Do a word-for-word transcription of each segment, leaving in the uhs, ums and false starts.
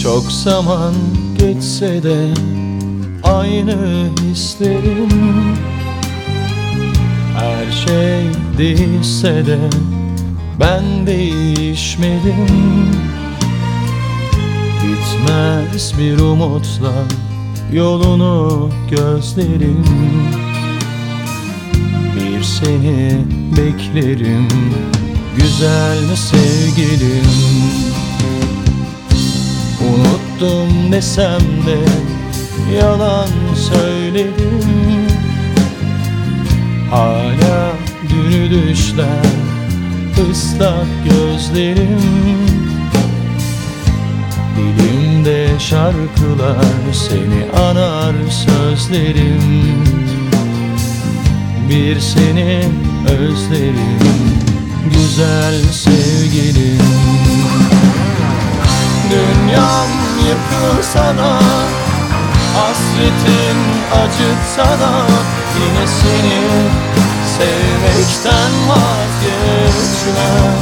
Çok zaman geçse de aynı hislerim. Her şey değişse de ben değişmedim. Bitmez bir umutla yolunu gözlerim. Bir seni beklerim güzel sevgilim. Unuttum desem de yalan söyledim. Hala dünü düşler ıslak gözlerim. Dilimde şarkılar seni anar sözlerim. Bir seni özlerim güzel sevgilim. Dünyam yıkılsa da, hasretin acıtsa da, yine seni sevmekten vazgeçmem.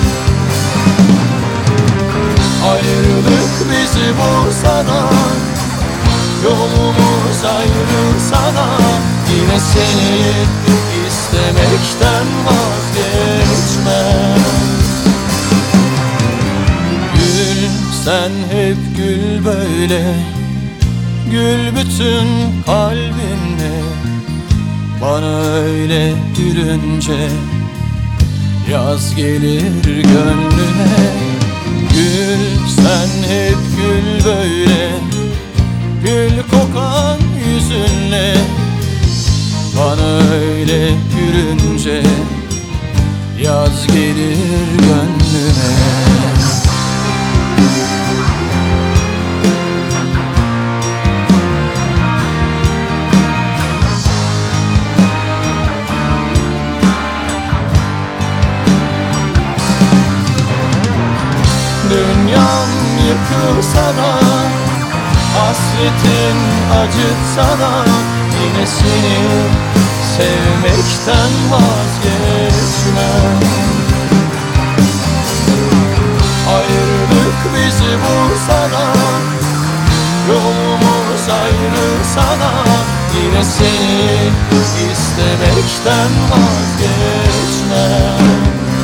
Ayrılık bizi bulsa da, yolumuz ayrılsa da, yine seni istemekten vazgeçmem. Gül, sen hep gül böyle, gül bütün kalbinle. Bana öyle gülünce yaz gelir gönlüne. Gül, sen hep gül böyle, gül kokan yüzünle. Bana öyle gülünce yaz gelir gönlüne. Dünyam yıkılsa da, hasretin acıtsa da, yine seni sevmekten vazgeçmem. Ayrılık bizi bulsa da, yolumuz ayrılsa da, yine seni istemekten vazgeçmem.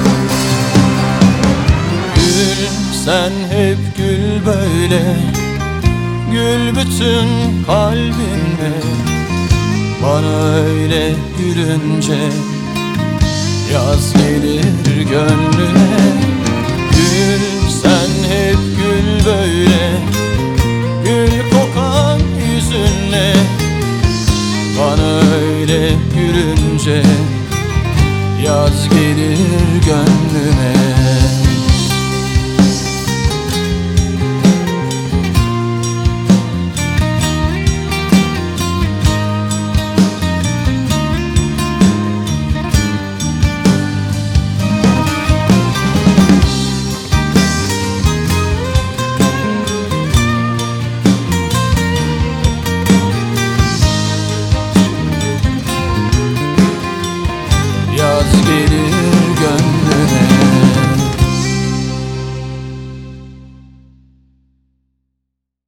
Gül, sen hep gül böyle, gül bütün kalbinle. Bana öyle gülünce yaz gelir gönlüne. Gül, sen hep gül böyle,